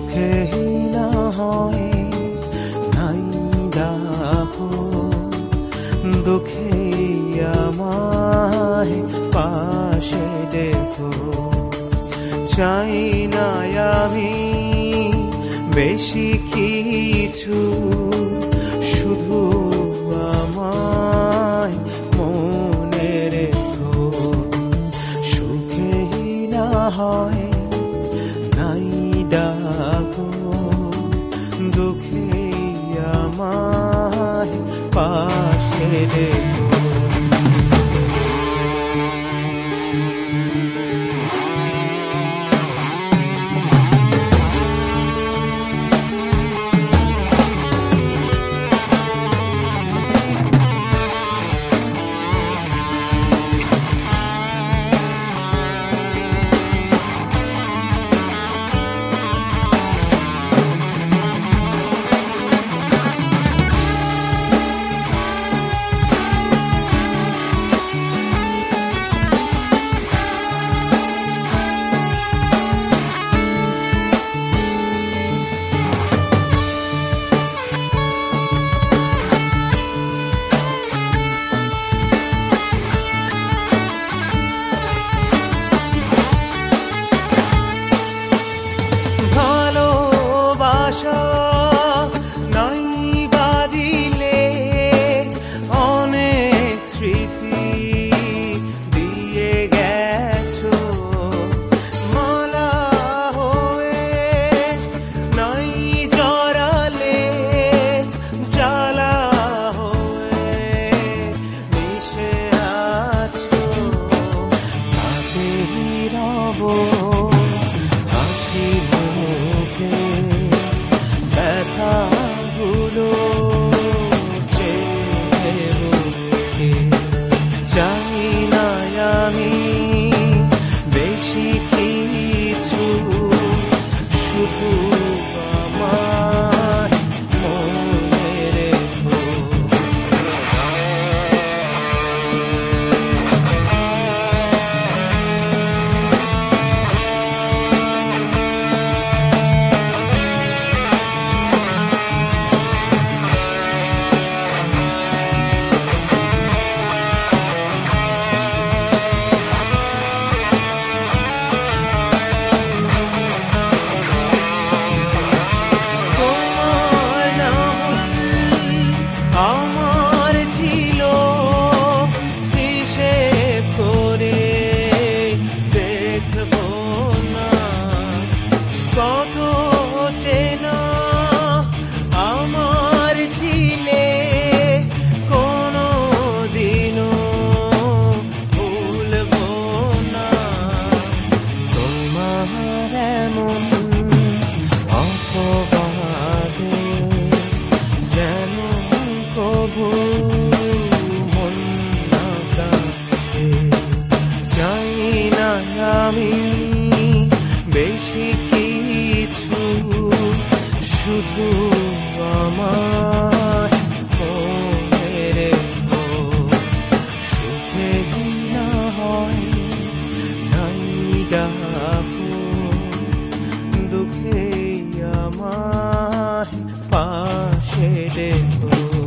সুখেই না হয় নাই ডাকো, দুঃখেই আমায় পাশে দেখো। চাই না আমি বেশি কিছু, শুধু আমায় মনে রেখো। সুখেই না হয় নাই ডাকো, দুঃখেই আমায় পাশে দেখো। নাই বাদিলে অনেক স্মৃতি দিয়ে গেছো, মালা হয়ে নাই জড়ালে জ্বালা হয়ে মিশে আছো। হাতেই রব হাসি মুখে, ব্যথাগুলো চেয়ে চাই না আমি বেশি কিছু, শুধু আমায় মনে রেখো। আমার ছিল হিসেব করে দেখবো না, কত চেনা আমার ছিলে, কোনো দিনও ভুলবো না। তোমার এমন অপবাদে যেন কবু মন না কাঁদে। চাই না আমি বেশি কিছু, শুধু আমায় মনে রেখো। সুখেই না হয় নাই ডাকো, দুঃখেই আমায় পাশে দেখো।